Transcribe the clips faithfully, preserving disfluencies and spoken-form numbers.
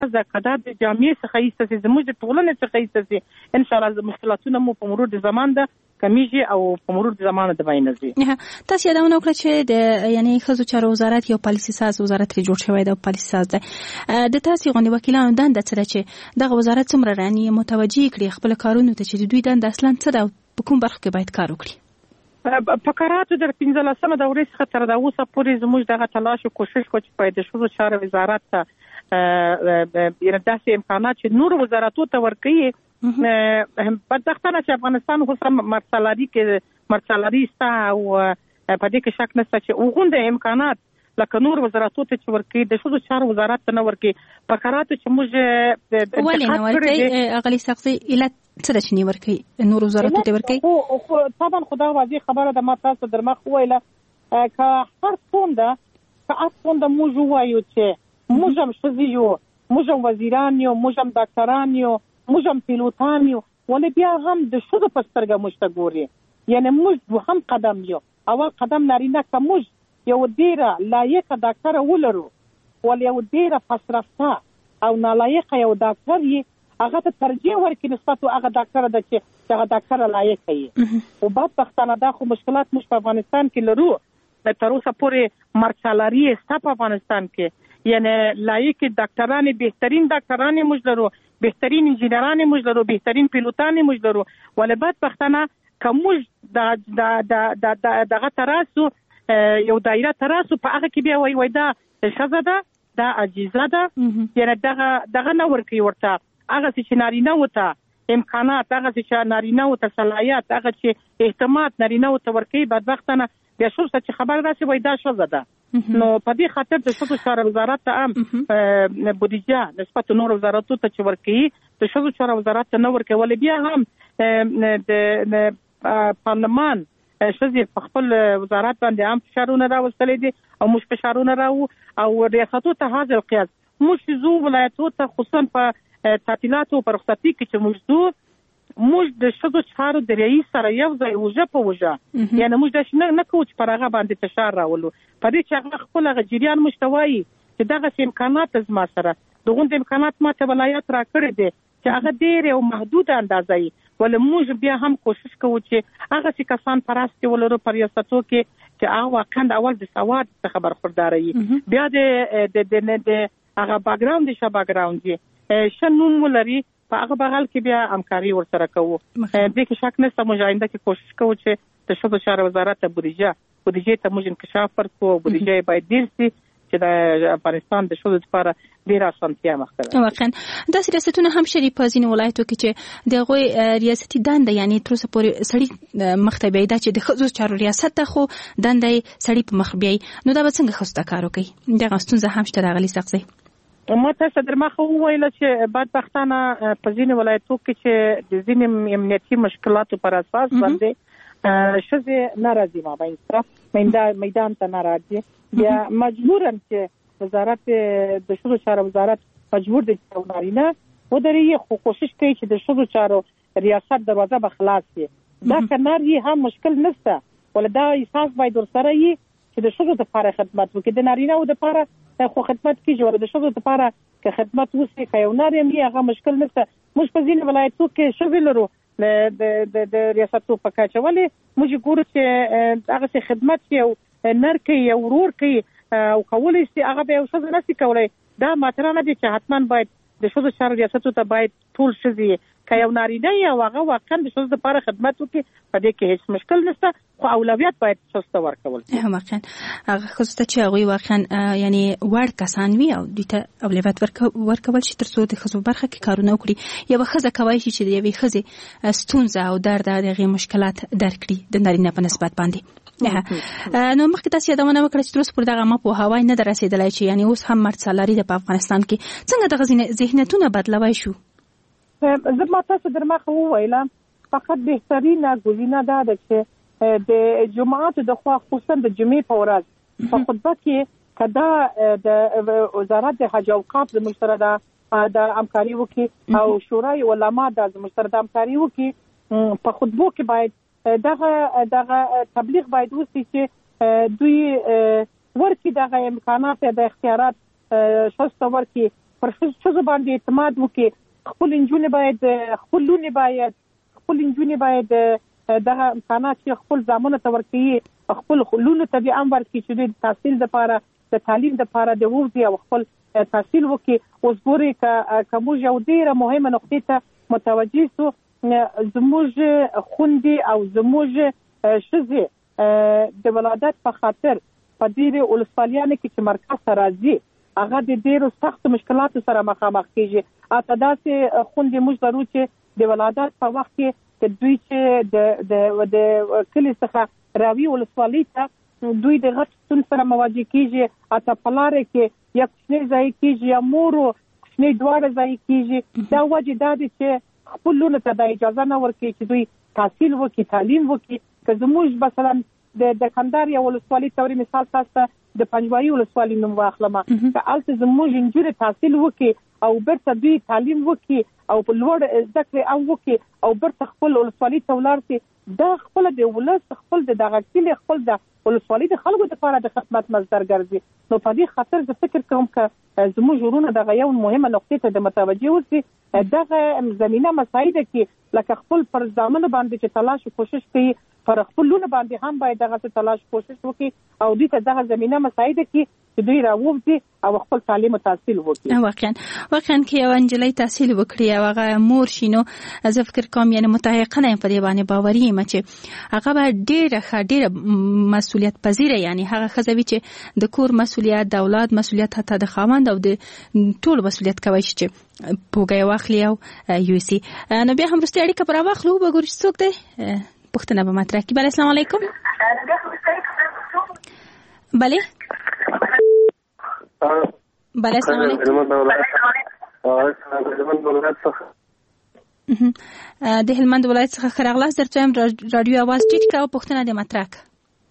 د قدا د جامعې څخه ایستل زموږ د ټولنې څخه ایستل ان شاء الله مشکلاتونه مو په مرور د زمان د کمیږي او په مرور د زمان د باینځي. تاسو یادونه وکړه چې د یعنی ښځو چارو وزارت یو پالیسي ساز وزارت کې جوړ شوی دی او پالیسي ساز دی. د تاسو غونډې وکیلانو دنده څه ده چې دغه وزارت څومره راني متوجي کړي خپل کارونه ته چې دوی دنده اصلا څه ده په کوم برخه کې باید کار وکړي؟ په کاراتو در پنځلسمه دورې څخه تر دا اوسه پورې زموږ دغه تلاش او کوشش کوي چې په د ښځو چارو وزارت ته یعنی داسې امکانات چې نور وزارتو ته ورکړي. بدبختانه چې افغانستان خو سم مرسلاري کې مرسلاري ستا او په دې کې شک نشته چې وګونده امکانات لکه نور وزارتو ته چې ورکړي د ښځو چارو وزارت ته نه ورکړي. په کاراتو چې موږ ولې نه ورکړي اغلی سقزي علت څه ده چې نه ورکړي نور وزارتو ته ورکړي؟ خو طبعا خدا واضح خبره ده ما تاسو در مخ ویله که هر څونده که هر څونده موږ وایو چې موږ هم ښځې یو موږ هم وزیران یو موږ هم ډاکټران یو موږ هم پیلوټان یو ولې بیا هم د ښځو په سترګه موږ ته ګوري. یعنی موږ هم قدم یو اول قدم نارینه که موږ یو ډېره لایقه ډاکټره ولرو ولې یو ډېره پسرفته او نالایقه یو ډاکټر یې هغه ته ترجیح ورکړي نسبت هغه ډاکټره ده چې هغه ډاکټره لایقه یې. او بدبختانه دا خو مشکلات موږ په افغانستان کې لرو تر اوسه پورې مرسلاري ستا په افغانستان کې یعنی لایق ډاکټران بهترین ډاکټران موږ لرو بهترین انجینران موږ لرو بهترین پیلوټان موږ لرو ولې بدبختانه که موږ د د دغه تراسو یو دایره تراسو په هغه کې بیا وای وای دا ښځه ده دا عجیزه ده یعنی دغه دغه نه ورکوي ورته هغه چې نارینه وته امکانات هغه چې نارینه وته صلاحیت هغه چې اهتمام نارینه وته ورکوي بدبختانه بیا شو چې خبر راشي وای دا ښځه ده. نو په دې خاطر د ښځو چارو وزارت ته هم بودیجه نسبت نور وزارتو ته چې ورکوي د ښځو چارو وزارت ته نه ورکوي ولې بیا هم د پارلمان ښځې په خپل وزارت باندې هم فشارونه راوستلی دي او موږ فشارونه راو او ریاستو ته حاضر قیاس موږ زو ولایتو ته خصوصا په تعطیلاتو په رخصتي کې چې موږ زو موږ د ښځو چارو د رئیس سره یو ځای وژه په وژه یعنی موږ داسې نه نه کوو چې پر هغه باندې فشار راولو په دې چې هغه خپل هغه جریان موږ ته وایي چې دغسې امکانات زما سره دغونډې امکانات ما ته ولایت راکړی دی چې هغه ډېرې او محدوده اندازه وي ولې موږ بیا هم کوشش کوو چې هغسې کسان په راس کې ولرو په ریاستو کې چې هغه واقعا اول د سواد څخه برخورداره وي بیا د د هغه باکګراوند شه باکګراوند یې ښه نوم ولري په هغه بغل کې بیا همکاري ورسره کوو. دې کې شک نشته موږ آینده کې کوشش کوو چې د ښځو چارو وزارت ته بودیجه بودیجې ته موږ انکشاف ورکړو بودیجه یې باید ډېر شي چې د افغانستان د ښځو لپاره ډېره اسانتیا مخته ده. واقعا داسې ریاستونه هم شته په ځینو ولایتو کې چې د هغوی ریاستي دنده یعنی تر اوسه پورې سړي مخته بیایي دا چې د ښځو چارو ریاست ته خو دنده یې سړي په مخ بیایي نو دا به څنګه ښځو ته کار وکړي؟ دغه ستونزه هم شته راغلي سقزی. ما تاسو در مخه وویل چې بدبختانه په ځینې ولایتو کې چې د ځینې امنیتي مشکلاتو پر اساس باندې ښځې نه راځي ما باندې میدان ته نه راځي بیا مجبورن چې وزارت د ښځو چارو وزارت مجبور دی چې نارینه ودرېږي خو کوشش کوي چې د ښځو چارو ریاست دروازه به خلاص شي. دا که نر یې هم مشکل نشته ولې دا احساس باید ورسره وي چې د ښځو دپاره خدمت وکړي د نارینهو دپاره خو خدمت کیږي ور د ښځو لپاره که خدمت وشي که یو نر یم هغه مشکل نشته. موږ په ځینې ولایتو کې ښځې لرو د د ریاستو په کچه ولې موږ ګورو چې هغسې خدمت یو نر کوي یو ورور کوي او کولی شي هغه به یو ښځه نشي کولی. دا ماتره نه دي چې حتما باید د ښځو چارو ریاستو ته باید ټول ښځې که یو نارینه یې او هغه واقعا د ښځو لپاره خدمت وکړي په دې کې هیڅ مشکل نشته خو اولویت باید ښځو ته ورکول شي. واقعا هغه ښځو ته چې هغوی واقعا یعنې وړ کسان وي او دوی ته اولویت ورکول شي تر څو د ښځو برخه کې کارونه وکړي. یوه ښځه کولی شي چې د یوې ښځې ستونزه او درد د هغې مشکلات درک کړي د نارینه په نسبت باندې. نو مخکې تاسو یادونه وکړه چې تر اوسه پورې دغه عامه پوهاوی نه ده رسېدلی چې یعنې اوس هم مرد سالاري ده په افغانستان کې څنګه دغه ذهنیتونه بدلوی شو؟ زه ما تاسو در مخه وویله فقط بهترینه ګزینه دا ده چې د جماعتو د خوا خصوصا د جمعې په ورځ په خطبه کې که دا د وزارت د حج اوقاف زموږ سره ده د همکاري وکړي او شورای علما دا زموږ سره د همکاري وکړي په خطبو کې باید دغه دغه تبلیغ باید وشي چې دوی ورکړي دغه امکانات د اختیارات ښځو ته ورکړي پر ښځو باندې اعتماد وکړي. خپل نجونې باید خپل لونې باید خپل نجونې باید دغه امکانات چې خپل زامنو ته ورکړي، خپل لونو ته به هم ورکړي چې د تحصیل لپاره د تعلیم لپاره د ووځي او خپل تحصیل وکړي. اوس ګورئ که موږ یو ډېره مهمه نقطې ته متوجه سو، زموږ خویندې او زموږ ښځې د ولادت په خاطر په ډېرو ولسوالیانو کې چې مرکز ته راځي هغه د ډېرو سختو مشکلاتو سره مخامخ کېږي. حتی داسې خویندې موږ لرو چې د ولادت په وخت کې دوی چې د کلي څخه راوي ولسوالۍ ته دوی د غټ ستونزې سره مواجه کېږي. حتی په لاره کې یا کوچنی ضایع کېږي یا مور او کوچنی دواړه ضایع کېږي. دا وجه دا دی چې خپل لونو ته د اجازه نه ورکوي چې دوی تحصیل وکړي، تعلیم وکړي. که زموږ مثلا د کندهار یو ولسوالۍ توري مثال تاسو ته د پنجوایي ولسوالۍ نوم واخلم، که هلته زموږ نجونې تحصیل وکړي او بیرته دوی تعلیم وکړي او په لوړ زده کړې هم وکړي او بیرته خپل ولسوالۍ ته ولاړ شي، دا خپله د ولس خپل د دغه کلي خپل د ولسوالۍ د خلکو لپاره د خدمت مصدر ګرځي. نو په دې خاطر زه فکر کوم که زموږ ورونه دغه یو مهمه نقطې ته د متوجه اوسي، دغه زمینه مساعده کې لکه خپل پر زامنو باندې چې تلاش او کوشش کوي، پر خپل لونه باندې هم باید دغه تلاش کوشش وکړي او دوی ته دغه زمینه مساعده کې چې دوی راووځي او خپل تعلیم او تحصیل وکړي. واقعا واقعا کې یو انجلۍ تحصیل وکړي او هغه مور شي، نو زه فکر کوم یعنی متحقنه په دې باندې باوري یم چې هغه به ډېره ښه ډېره مسؤلیت پذیره، یعنی هغه ښځه وي چې د کور مسؤلیت، د اولاد مسؤلیت، حتی د خاوند او د ټول مسؤلیت کوي چې پوګه واخلي او یوسي. نو بیا هم وروستۍ اړیکه پر واخلو، وګورو چې څوک دی پوښتنه به مطرح کړي. بله، السلام علیکم. بله بله السلام علیکم. د هلمند ولایت څخه ښه راغلاست. درته وایم راډیو اواز ټیټ کړه او پوښتنه دې مطرح کړه.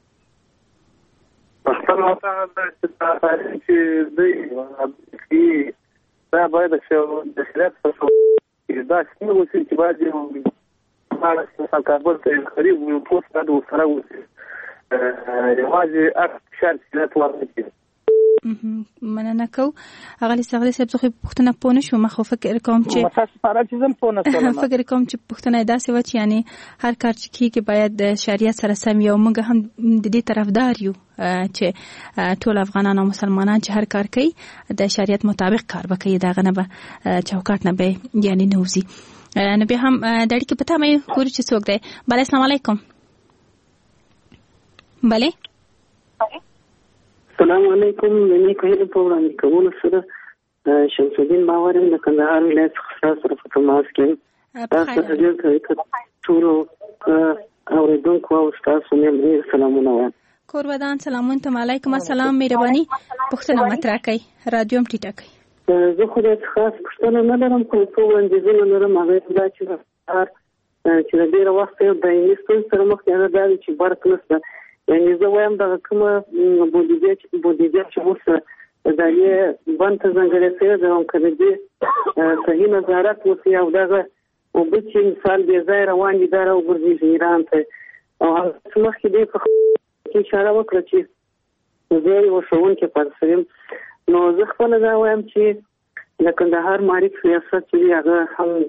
پښتنو ته چې دوی دا باید د شریعت په څیر دا څنګه وسی چې باید یو مالا کابل ته خرید یو پوسټ دا وسره وسی یوازې اکثر شرط ورته مننه کو. اغلی سغلی صاحب زه پوښتنه پوه نه شوم، خو فکر کوم چې متاسفانه چې زم پوه نه شوم. فکر کوم چې پوښتنه داسې و چې یعنی هر کار چې کیږي باید د شریعت سره سم یو، موږ هم د دې طرفدار یو چې ټول افغانان او مسلمانان چې هر کار کوي د شریعت مطابق کار وکړي، دغه نه به چوکاټ نه به یعنی نوزي. نو بیا هم د اړیکې په تمه یو، ګورو چې څوک دی. بله، السلام علیکم. بله السلام علیکم. د نیکو هیلو په وړاندې کولو سره شمس الدین باور یم د کندهار ولایت څخه سره په تماس کې یم. تاسو ته ډېر ټولو اورېدونکو او ستاسو مې ډېر سلامونه وایم. کور ودان سلامونه ته. علیکم السلام. مهرباني پوښتنه مطرح کړئ، رادیو هم ټیټه کړئ. زه خو دې خاص پوښتنه نه لرم، خو څو وړاندیزونه لرم. هغه دا چې چې د ډېره وخته یو دایمي ستونزې سره مخ دی، هغه دا دی چې برق نشته. یعنې زه وایم دغه کومه بودیجه بودیجه چې اوس د یې بند ته ځانګړې شوې ده، که د دې صحیح نظارت وشي او دغه اوبه چې مثال بې ځایه روان دي دا راوګرځېږي ایران ته. او هغه مخکې دې په کې اشاره وکړه چې زه یو ښوونکی پاتې یم. نو زه خپله دا وایم چې د کندهار معارف ریاست چې وي هغه هم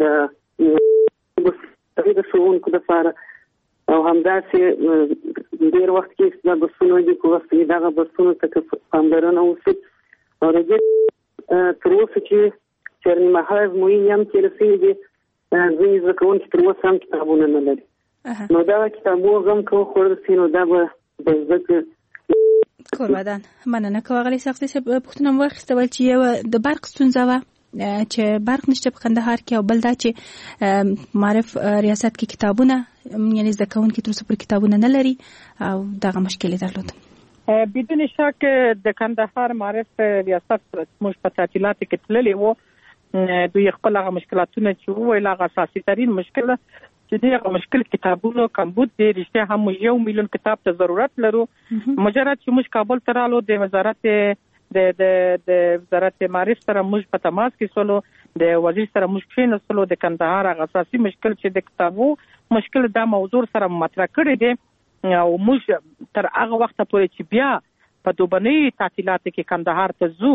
د د ښوونکو دپاره او همداسې ډېر وخت کې دا بسونه دي په وخت کې دغه بسونو ته پاملرنه وشي او د دې تر اوسه چې چرنمهال ازموینې هم تېره شوې دي، ځینې زده کوونکي تر اوسه هم کتابونه نه لري. نو دغه کتابونه غم که وخوړل شي نو دا به د زده کړې کور ودان. مننه کوم. اغلی سختي صاحب پوښتنه مو واخیسته چې یو د برق ستونزه وه چې برق نشته په کندهار کې، او بل دا چې معرف ریاست کې کتابونه یعنی زده کوونکي تر اوسه پر کتابونه نه لري او دغه مشکل یې درلود. بدون شک د کندهار معرف ریاست موږ په تعطیلاتو کې تللي وو، دوی خپل هغه مشکلاتونه چې وویل هغه اساسي ترین مشکل چې دغه مشکل کتابونو کمبود دی. رښتیا هم یو میلیون کتاب ته ضرورت لرو. مجرد چې موږ کابل ته رالو د وزارت د د د وزارت معرف سره موږ په تماس کې سولو، د وزیر سره موږ کښېنستلو، د کندهار هغه اساسي مشکل چې د کتابو مشکل دا موضوع سره مطرح کړی دی او موږ تر هغه وخته پورې چې بیا په دوبنۍ تعطیلاتو کې کندهار ته ځو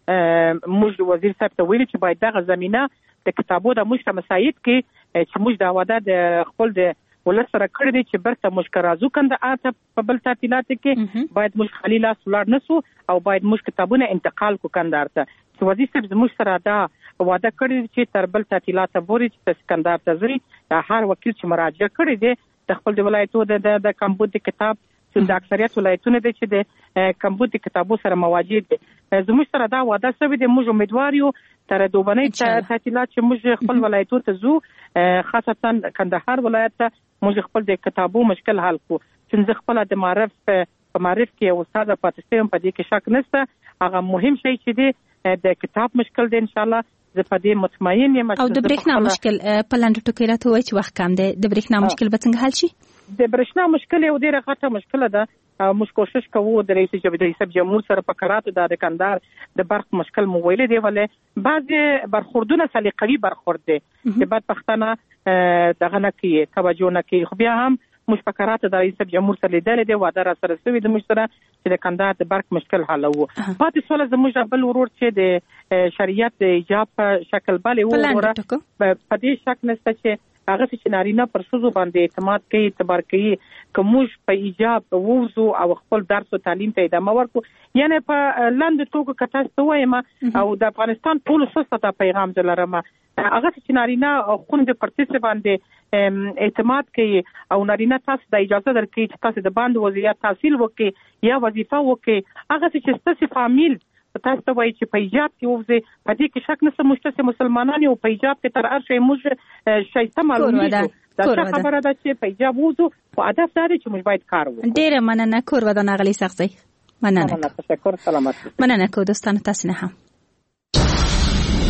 موږ وزیر صاحب ته ویل چې باید دغه زمينه د کتابو د موږ ته مساعد کې چې موږ دا وعده د خپل د ولر سره کړی دی چې برته موږ کرازو کنده آته په بل تعطیلات کې باید موږ خالي لاس ولاړ نسو او باید موږ کتابونه انتقال کو کندهار ته چې وزیر صاحب زموږ سره دا وعده کړی چې تر بل تعطیلات پورې چې سکندر ته ځي هر وکیل چې مراجعه کړی دی د خپل د ولایتو د د کمبود کتاب چې د اکثریت ولایتونو د چې د کمبود کتابو سره مواجه دي زموږ سره دا وعده شوی دی موږ امیدوار یو تر دوبنۍ تعطیلات چې موږ خپل ولایتو ته ځو خاصتا کندهار ولایت ته موږ خپل د کتابو مشکل حل کو چې خپل د معرف په معرف کې استاد پاتستیم په دې کې شک نشته هغه مهم شی چې دی د کتاب مشکل دی ان شاء الله زه په دې مطمئن یم او د برېښنا مشکل په لاندې ټکو راته وایي چې وخت کم دی د برېښنا مشکل به څنګه حل شي د برېښنا مشکل یو ډېره غټه مشکله ده موږ کوشش کوو د رئیس جمهور سره په قراراتو د کندهار د برق مشکل مو ویل دی ولې بعض برخوردونه سلیقوي برخورد دي چې بعد پښتنه دغه نه کوي توجه نه کوي خو بیا هم موږ په قراراتو د رئیس جمهور سره لیدل دي وعده را سره شوی د موږ سره چې د کندهار د برق مشکل حل وو پاتې سول زموږ بل ورور چې د شریعت د ایجاب په شکل باندې وروره په دې شک نشته چې هغه چې نارینه پر ښځو باندې اعتماد کوي اعتبار کوي کومج په ایجاب ووزو او خپل درس او تعلیم ته ادامه ورکو یعنی په لاندې توګه کتاسته وایم او د افغانستان ټول سسته پیغام دلرمه هغه چې نارینه خوند پرتیسه باندې اعتماد کوي او نارینه تاسو د اجازه درکړي چې تاسو د باندې وضعیت تحصیل وکړي یا وظیفه وکړي هغه چې ستاسو فامیل تاسو ته وایي چې په ایجاب کې وځي په دې کې شک نشته مشته مسلمانان یو په ایجاب کې تر هر شی موږ شایسته معلومه ده دا خبره ده چې په ایجاب وځو او هدف دا دی چې موږ باید کار وکړو ډیره مننه کور ودان غلی سختي مننه تشکر سلامت مننه کو دوستانو تاسو نه هم